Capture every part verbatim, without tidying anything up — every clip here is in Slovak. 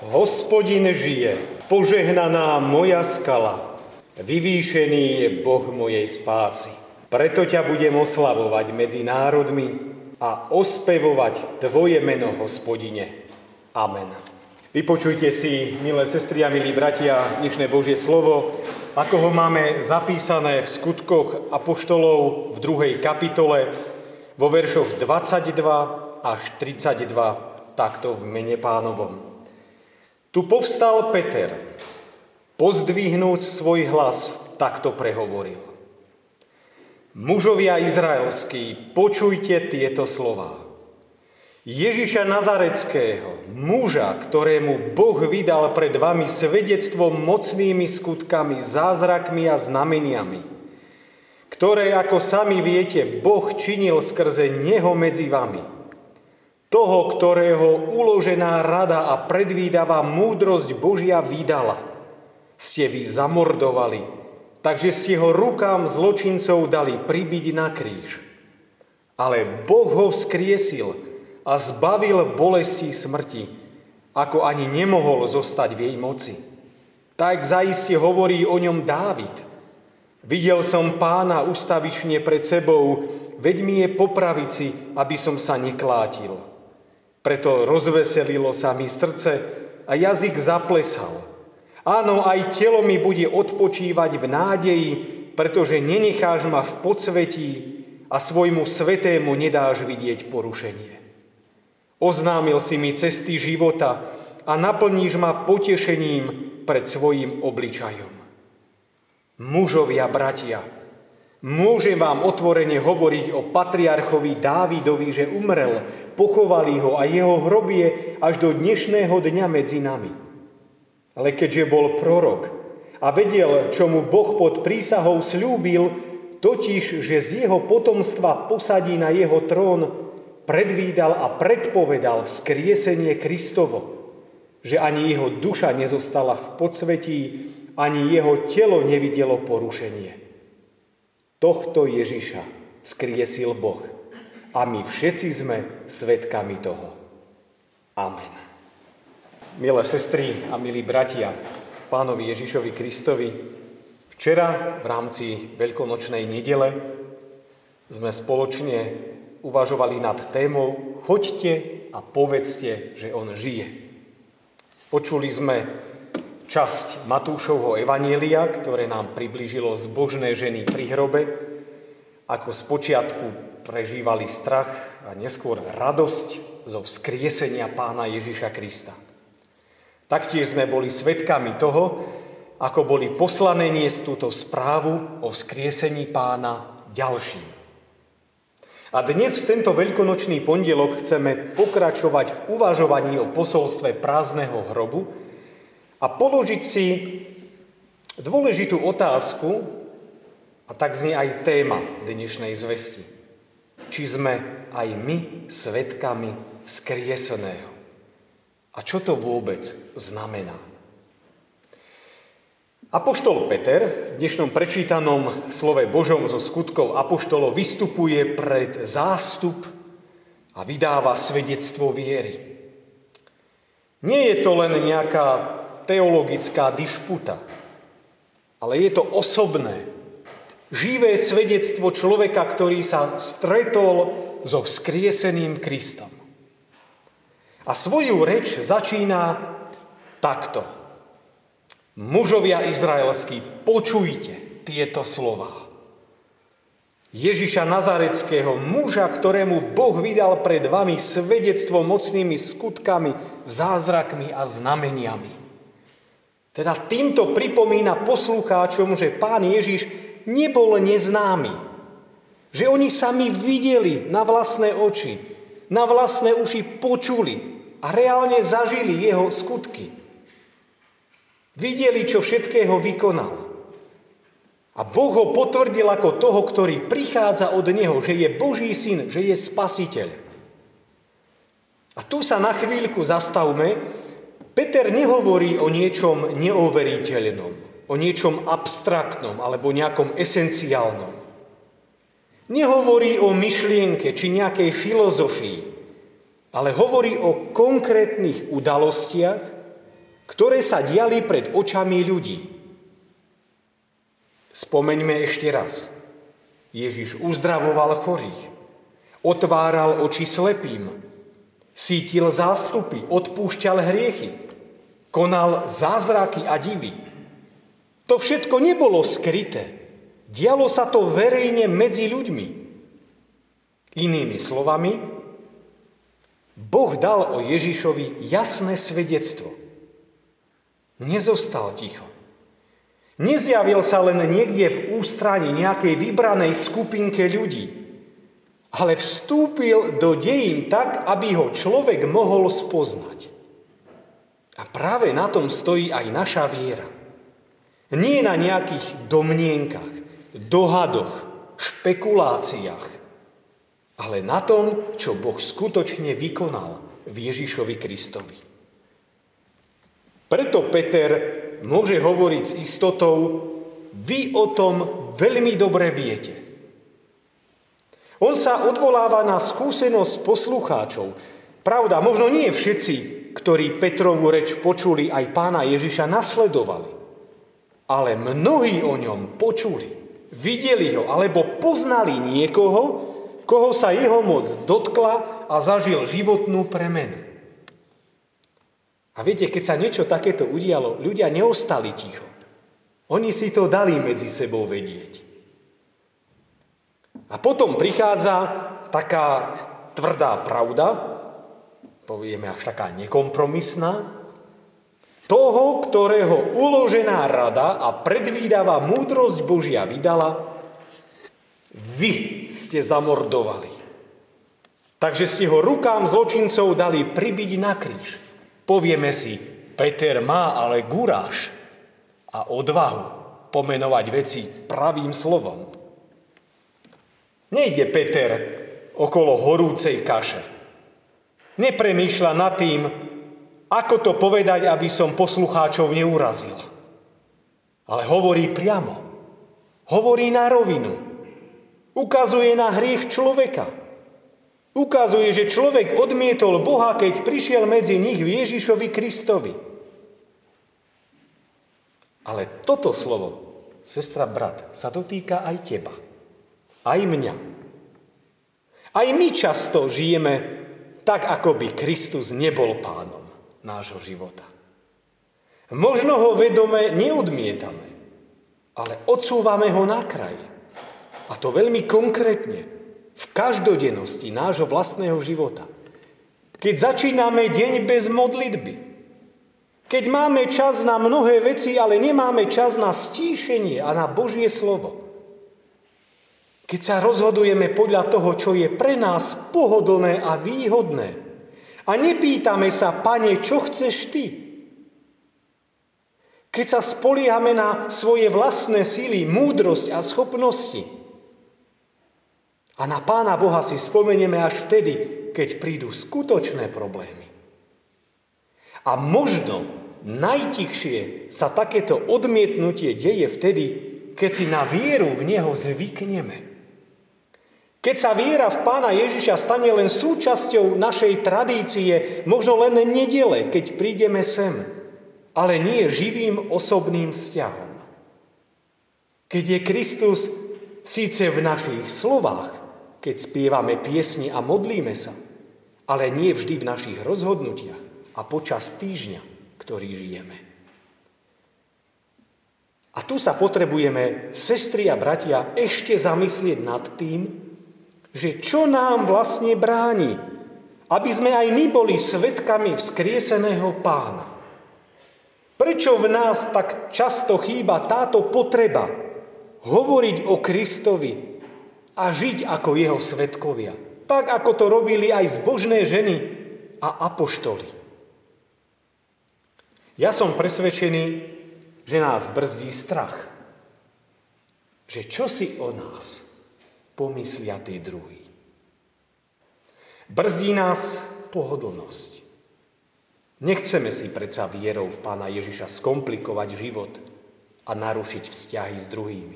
Hospodin žije, požehnaná moja skala, vyvýšený je Boh mojej spásy. Preto ťa budem oslavovať medzi národmi a ospevovať Tvoje meno, Hospodine. Amen. Vypočujte si, milé sestry a milí bratia, dnešné Božie slovo, ako ho máme zapísané v Skutkoch apoštolov v druhej kapitole vo veršoch dvadsaťdva až tridsaťdva, takto v mene Pánovom. Tu povstal Peter, pozdvihnúc svoj hlas, takto prehovoril. Mužovia izraelskí, počujte tieto slová. Ježiša Nazareckého, muža, ktorému Boh vydal pred vami svedectvom mocnými skutkami, zázrakmi a znameniami, ktoré, ako sami viete, Boh činil skrze neho medzi vami. Toho, ktorého uložená rada a predvídavá múdrosť Božia vydala, ste vy zamordovali, takže ste ho rukám zločincov dali pribiť na kríž. Ale Boh ho vzkriesil a zbavil bolesti smrti, ako ani nemohol zostať v jej moci. Tak zaiste hovorí o ňom Dávid. Videl som Pána ustavične pred sebou, veď mi je po pravici, aby som sa neklátil. Preto rozveselilo sa mi srdce a jazyk zaplesal. Áno, aj telo mi bude odpočívať v nádeji, pretože nenecháš ma v podsvetí a svojmu svetému nedáš vidieť porušenie. Oznámil si mi cesty života a naplníš ma potešením pred svojim obličajom. Mužovia, bratia, môžem vám otvorene hovoriť o patriarchovi Dávidovi, že umrel, pochovali ho a jeho hrob je až do dnešného dňa medzi nami. Ale keďže bol prorok a vedel, čo mu Boh pod prísahou sľúbil, totiž, že z jeho potomstva posadí na jeho trón, predvídal a predpovedal vzkriesenie Kristovo, že ani jeho duša nezostala v podsvetí, ani jeho telo nevidelo porušenie. Tohto Ježiša vzkriesil Boh a my všetci sme svedkami toho. Amen. Milé sestry a milí bratia, Pánovi Ježišovi Kristovi, včera v rámci veľkonočnej nedele sme spoločne uvažovali nad témou Choďte a povedzte, že on žije. Počuli sme časť Matúšovho evanjelia, ktoré nám priblížilo zbožné ženy pri hrobe, ako spočiatku prežívali strach a neskôr radosť zo vzkriesenia Pána Ježiša Krista. Taktiež sme boli svedkami toho, ako boli poslané niesť túto správu o vzkriesení Pána ďalším. A dnes v tento veľkonočný pondelok chceme pokračovať v uvažovaní o posolstve prázdneho hrobu a položiť si dôležitú otázku, a tak znie aj téma dnešnej zvesti. Či sme aj my svedkami vzkrieseného? A čo to vôbec znamená? Apoštol Peter v dnešnom prečítanom slove Božom zo Skutkov apoštolov vystupuje pred zástup a vydáva svedectvo viery. Nie je to len nejaká teologická dišputa, ale je to osobné, živé svedectvo človeka, ktorý sa stretol so vzkrieseným Kristom. A svoju reč začína takto. Mužovia izraelskí, počujte tieto slová. Ježiša Nazareckého, muža, ktorému Boh vydal pred vami svedectvo mocnými skutkami, zázrakmi a znameniami. Teda týmto pripomína poslucháčom, že Pán Ježiš nebol neznámy. Že oni sami videli na vlastné oči, na vlastné uši počuli a reálne zažili jeho skutky. Videli, čo všetkého vykonal. A Boh ho potvrdil ako toho, ktorý prichádza od neho, že je Boží syn, že je spasiteľ. A tu sa na chvíľku zastavme. Peter nehovorí o niečom neoveriteľnom, o niečom abstraktnom alebo nejakom esenciálnom. Nehovorí o myšlienke či nejakej filozofii, ale hovorí o konkrétnych udalostiach, ktoré sa diali pred očami ľudí. Spomeňme ešte raz. Ježiš uzdravoval chorých, otváral oči slepým, sítil zástupy, odpúšťal hriechy, konal zázraky a divy. To všetko nebolo skryté. Dialo sa to verejne medzi ľuďmi. Inými slovami, Boh dal o Ježišovi jasné svedectvo. Nezostal ticho. Nezjavil sa len niekde v ústrani nejakej vybranej skupinke ľudí, ale vstúpil do dejín tak, aby ho človek mohol spoznať. A práve na tom stojí aj naša viera. Nie na nejakých domnienkach, dohadoch, špekuláciách, ale na tom, čo Boh skutočne vykonal v Ježišovi Kristovi. Preto Peter môže hovoriť s istotou, vy o tom veľmi dobre viete. On sa odvoláva na skúsenosť poslucháčov. Pravda, možno nie všetci, ktorí Petrovú reč počuli, aj pána Ježiša nasledovali. Ale mnohí o ňom počuli, videli ho, alebo poznali niekoho, koho sa jeho moc dotkla a zažil životnú premenu. A viete, keď sa niečo takéto udialo, ľudia neostali ticho. Oni si to dali medzi sebou vedieť. A potom prichádza taká tvrdá pravda, povieme až taká nekompromisná, toho, ktorého uložená rada a predvídavá múdrosť Božia vydala, vy ste zamordovali. Takže ste ho rukám zločincov dali pribiť na kríž. Povieme si, Peter má ale guráž a odvahu pomenovať veci pravým slovom. Nejde Peter okolo horúcej kaše. Nepremýšľa nad tým, ako to povedať, aby som poslucháčov neurazil. Ale hovorí priamo. Hovorí na rovinu. Ukazuje na hriech človeka. Ukazuje, že človek odmietol Boha, keď prišiel medzi nich v Ježišovi Kristovi. Ale toto slovo, sestra, brat, sa dotýka aj teba. Aj mňa. Aj my často žijeme tak, ako by Kristus nebol pánom nášho života. Možno ho vedome neodmietame, ale odsúvame ho na kraj. A to veľmi konkrétne, v každodennosti nášho vlastného života. Keď začíname deň bez modlitby, keď máme čas na mnohé veci, ale nemáme čas na stíšenie a na Božie slovo. Keď sa rozhodujeme podľa toho, čo je pre nás pohodlné a výhodné. A nepýtame sa, Pane, čo chceš ty? Keď sa spoliehame na svoje vlastné sily, múdrosť a schopnosti. A na Pána Boha si spomenieme až vtedy, keď prídu skutočné problémy. A možno najtichšie sa takéto odmietnutie deje vtedy, keď si na vieru v Neho zvykneme. Keď sa viera v Pána Ježiša stane len súčasťou našej tradície, možno len nedele, keď prídeme sem, ale nie živým osobným vzťahom. Keď je Kristus síce v našich slovách, keď spievame piesni a modlíme sa, ale nie vždy v našich rozhodnutiach a počas týždňa, ktorý žijeme. A tu sa potrebujeme, sestry a bratia, ešte zamyslieť nad tým, že čo nám vlastne bráni, aby sme aj my boli svedkami vzkrieseného Pána. Prečo v nás tak často chýba táto potreba hovoriť o Kristovi a žiť ako jeho svedkovia, tak ako to robili aj zbožné ženy a apoštoli. Ja som presvedčený, že nás brzdí strach. Že čo si o nás pomyslia tí druhí. Brzdí nás pohodlnosť. Nechceme si predsa vierou v Pána Ježiša skomplikovať život a narušiť vzťahy s druhými.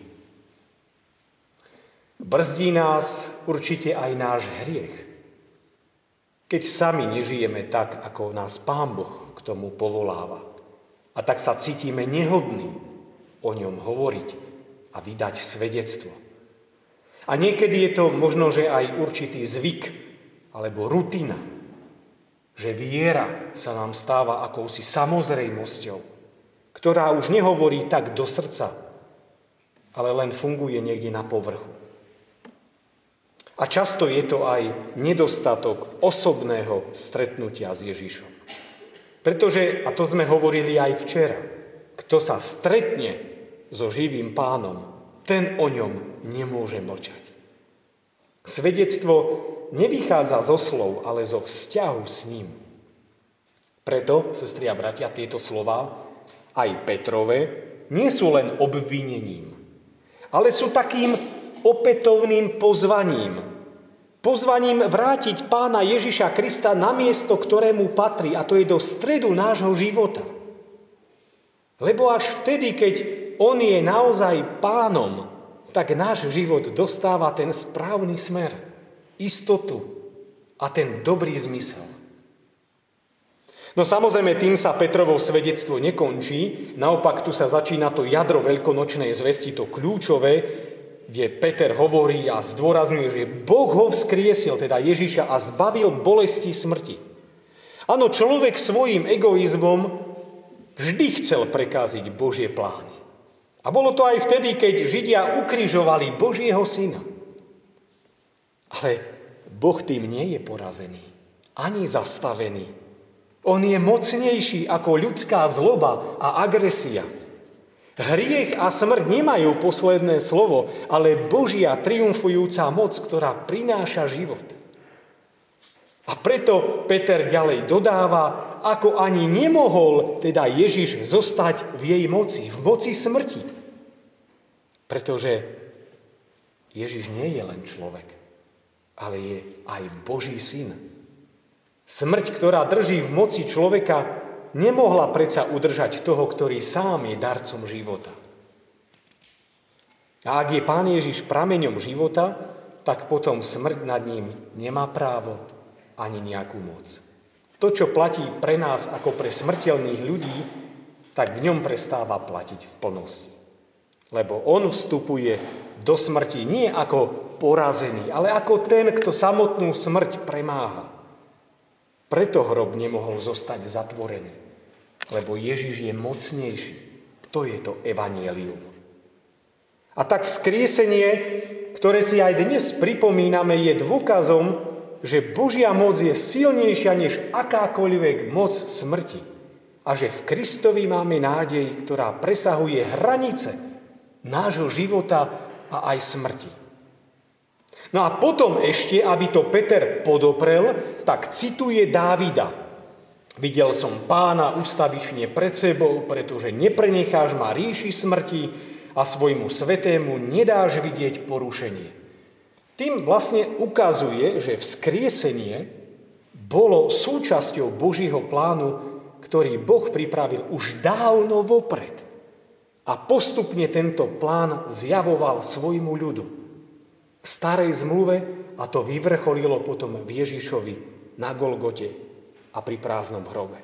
Brzdí nás určite aj náš hriech, keď sami nežijeme tak, ako nás Pán Boh k tomu povoláva. A tak sa cítime nehodní o ňom hovoriť a vydať svedectvo. A niekedy je to možno, že aj určitý zvyk alebo rutina, že viera sa nám stáva akousi samozrejmosťou, ktorá už nehovorí tak do srdca, ale len funguje niekde na povrchu. A často je to aj nedostatok osobného stretnutia s Ježišom. Pretože, a to sme hovorili aj včera, kto sa stretne so živým Pánom, ten o ňom nemôže mlčať. Svedectvo nevychádza zo slov, ale zo vzťahu s ním. Preto, sestri a bratia, tieto slová, aj Petrove, nie sú len obvinením, ale sú takým opätovným pozvaním. Pozvaním vrátiť Pána Ježiša Krista na miesto, ktorému patrí, a to je do stredu nášho života. Lebo až vtedy, keď on je naozaj Pánom, tak náš život dostáva ten správny smer, istotu a ten dobrý zmysel. No samozrejme, tým sa Petrovo svedectvo nekončí, naopak tu sa začína to jadro veľkonočnej zvesti, to kľúčové, kde Peter hovorí a zdôrazňuje, že Boh ho vzkriesil, teda Ježiša, a zbavil bolesti smrti. Áno, človek svojím egoizmom vždy chcel prekáziť Božie plány. A bolo to aj vtedy, keď Židia ukrižovali Božieho syna. Ale Boh tým nie je porazený, ani zastavený. On je mocnejší ako ľudská zloba a agresia. Hriech a smrť nemajú posledné slovo, ale Božia triumfujúca moc, ktorá prináša život. A preto Peter ďalej dodáva, ako ani nemohol teda Ježiš zostať v jej moci, v moci smrti. Pretože Ježiš nie je len človek, ale je aj Boží syn. Smrť, ktorá drží v moci človeka, nemohla predsa udržať toho, ktorý sám je darcom života. A ak je Pán Ježiš prameňom života, tak potom smrť nad ním nemá právo ani nejakú moc. To, čo platí pre nás ako pre smrteľných ľudí, tak v ňom prestáva platiť v plnosti. Lebo on vstupuje do smrti nie ako porazený, ale ako ten, kto samotnú smrť premáha. Preto hrob nemohol zostať zatvorený, lebo Ježiš je mocnejší. To je to evanjelium. A tak vzkriesenie, ktoré si aj dnes pripomíname, je dôkazom, že Božia moc je silnejšia než akákoľvek moc smrti. A že v Kristovi máme nádej, ktorá presahuje hranice nášho života a aj smrti. No a potom ešte, aby to Peter podoprel, tak cituje Dávida. Videl som Pána ustavične pred sebou, pretože neprenecháš ma ríši smrti a svojmu svetému nedáš vidieť porušenie. Tým vlastne ukazuje, že vzkriesenie bolo súčasťou Božího plánu, ktorý Boh pripravil už dávno vopred. A postupne tento plán zjavoval svojmu ľudu. V starej zmluve, a to vyvrcholilo potom v Ježišovi na Golgote a pri prázdnom hrobe.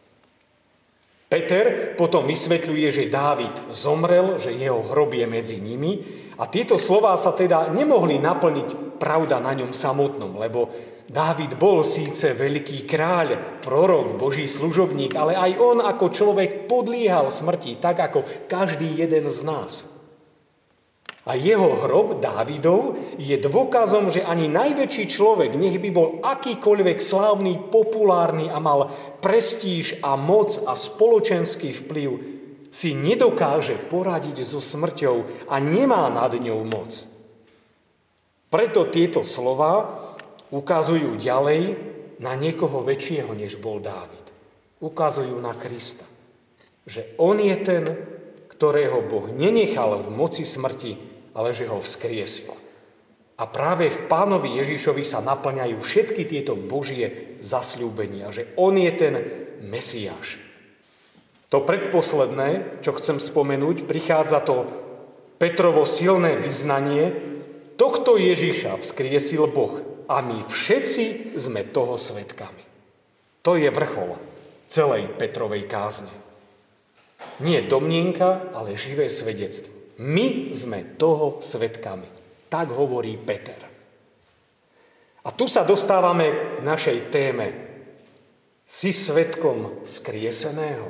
Peter potom vysvetľuje, že Dávid zomrel, že jeho hrob je medzi nimi, a tieto slová sa teda nemohli naplniť pravda na ňom samotnom, lebo Dávid bol síce veľký kráľ, prorok, Boží služobník, ale aj on ako človek podliehal smrti, tak ako každý jeden z nás. A jeho hrob, Dávidov, je dôkazom, že ani najväčší človek, nech by bol akýkoľvek slávny, populárny a mal prestíž a moc a spoločenský vplyv, si nedokáže poradiť so smrťou a nemá nad ňou moc. Preto tieto slová ukazujú ďalej na niekoho väčšieho, než bol Dávid. Ukazujú na Krista. Že on je ten, ktorého Boh nenechal v moci smrti, ale že ho vzkriesil. A práve v Pánovi Ježišovi sa naplňajú všetky tieto Božie zasľúbenia, že on je ten Mesiáš. To predposledné, čo chcem spomenúť, prichádza to Petrovo silné vyznanie, tohto Ježiša vzkriesil Boh a my všetci sme toho svedkami. To je vrchol celej Petrovej kázne. Nie domnienka, ale živé svedectvo. My sme toho svedkami. Tak hovorí Peter. A tu sa dostávame k našej téme. Si svedkom skrieseného?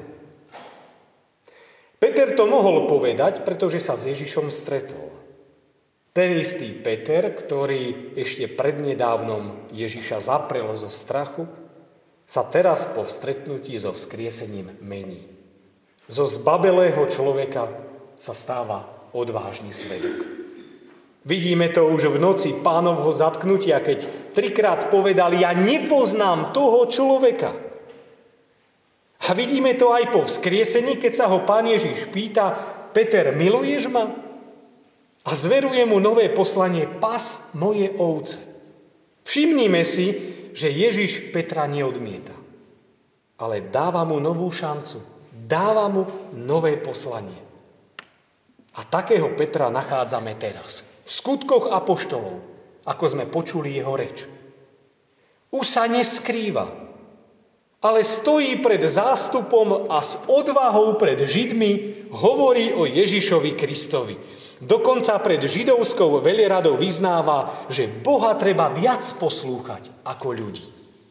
Peter to mohol povedať, pretože sa s Ježišom stretol. Ten istý Peter, ktorý ešte prednedávnom Ježiša zaprel zo strachu, sa teraz po stretnutí so vzkriesením mení. Zo zbabelého človeka sa stáva odvážny svedok. Vidíme to už v noci Pánovho zatknutia, keď trikrát povedal: ja nepoznám toho človeka. A vidíme to aj po vzkriesení, keď sa ho Pán Ježiš pýta: Peter, miluješ ma? A zveruje mu nové poslanie: pas moje ovce. Všimnime si, že Ježiš Petra neodmieta, ale dáva mu novú šancu, dáva mu nové poslanie. A takého Petra nachádzame teraz v skutkoch apoštolov, ako sme počuli jeho reč. Už sa neskrýva, ale stojí pred zástupom a s odvahou pred Židmi hovorí o Ježišovi Kristovi. Dokonca pred židovskou veľradou vyznáva, že Boha treba viac poslúchať ako ľudí.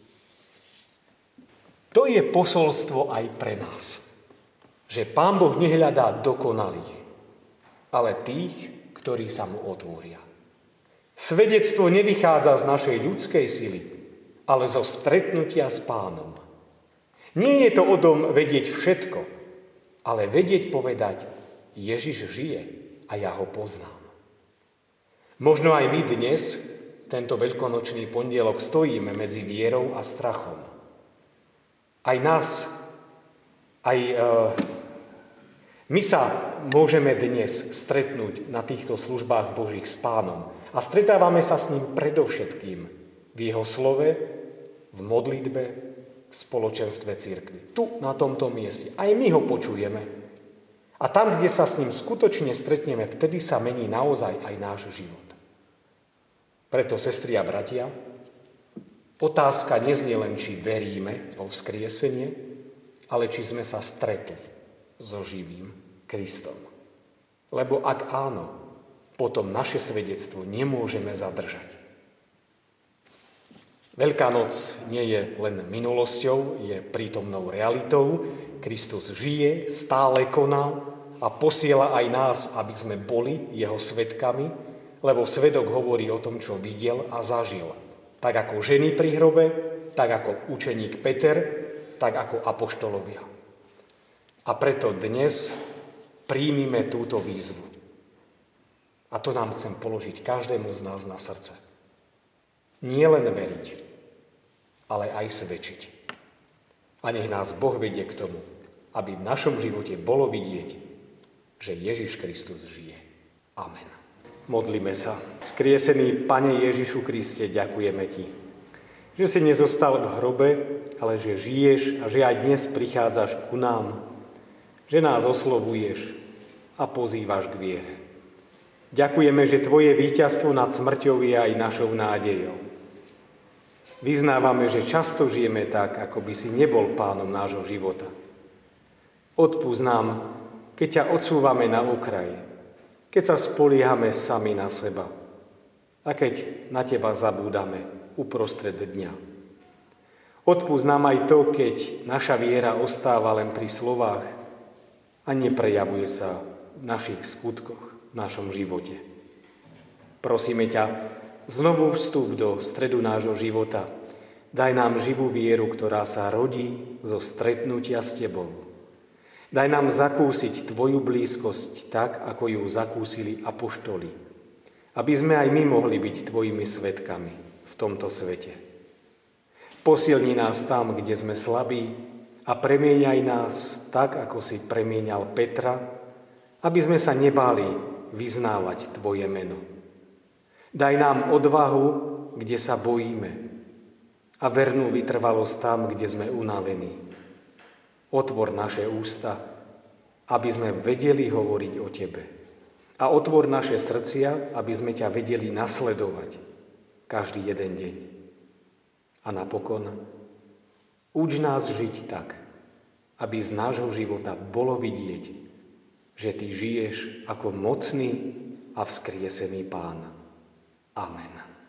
To je posolstvo aj pre nás, že Pán Boh nehľadá dokonalých, ale tých, ktorí sa mu otvoria. Svedectvo nevychádza z našej ľudskej sily, ale zo stretnutia s Pánom. Nie je to o tom vedieť všetko, ale vedieť povedať: Ježiš žije a ja ho poznám. Možno aj my dnes, tento veľkonočný pondelok, stojíme medzi vierou a strachom. Aj nás, aj e, my sa môžeme dnes stretnúť na týchto službách Božích s Pánom a stretávame sa s ním predovšetkým v jeho slove, v modlitbe, v spoločenstve cirkvi. Tu, na tomto mieste. Aj my ho počujeme. A tam, kde sa s ním skutočne stretneme, vtedy sa mení naozaj aj náš život. Preto, sestri a bratia, otázka neznie len, či veríme vo vzkriesenie, ale či sme sa stretli so živým Kristom. Lebo ak áno, potom naše svedectvo nemôžeme zadržať. Veľká noc nie je len minulosťou, je prítomnou realitou. Kristus žije, stále koná a posiela aj nás, aby sme boli jeho svedkami, lebo svedok hovorí o tom, čo videl a zažil. Tak ako ženy pri hrobe, tak ako učeník Peter, tak ako apoštolovia. A preto dnes príjmime túto výzvu. A to nám chcem položiť každému z nás na srdce. Nie len veriť, ale aj svedčiť. A nech nás Boh vedie k tomu, aby v našom živote bolo vidieť, že Ježiš Kristus žije. Amen. Modlíme sa. Skriesený Pane Ježišu Kriste, ďakujeme Ti, že si nezostal v hrobe, ale že žiješ a že aj dnes prichádzaš ku nám, že nás oslovuješ a pozývaš k viere. Ďakujeme, že Tvoje víťazstvo nad smrťou je aj našou nádejou. Vyznávame, že často žijeme tak, ako by si nebol pánom nášho života. Odpusť nám, keď ťa odsúvame na okraj, keď sa spoliehame sami na seba a keď na Teba zabúdame uprostred dňa. Odpusť nám aj to, keď naša viera ostáva len pri slovách a neprejavuje sa v našich skutkoch, v našom živote. Prosíme ťa, znovu vstup do stredu nášho života. Daj nám živú vieru, ktorá sa rodí zo stretnutia s Tebou. Daj nám zakúsiť Tvoju blízkosť tak, ako ju zakúsili apoštoli, aby sme aj my mohli byť Tvojimi svedkami v tomto svete. Posilni nás tam, kde sme slabí, a premieňaj nás tak, ako si premieňal Petra, aby sme sa nebáli vyznávať Tvoje meno. Daj nám odvahu, kde sa bojíme, a vernú vytrvalosť tam, kde sme unavení. Otvor naše ústa, aby sme vedeli hovoriť o Tebe. A otvor naše srdcia, aby sme ťa vedeli nasledovať každý jeden deň. A napokon uč nás žiť tak, aby z nášho života bolo vidieť, že Ty žiješ ako mocný a vzkriesený Pán. Amen.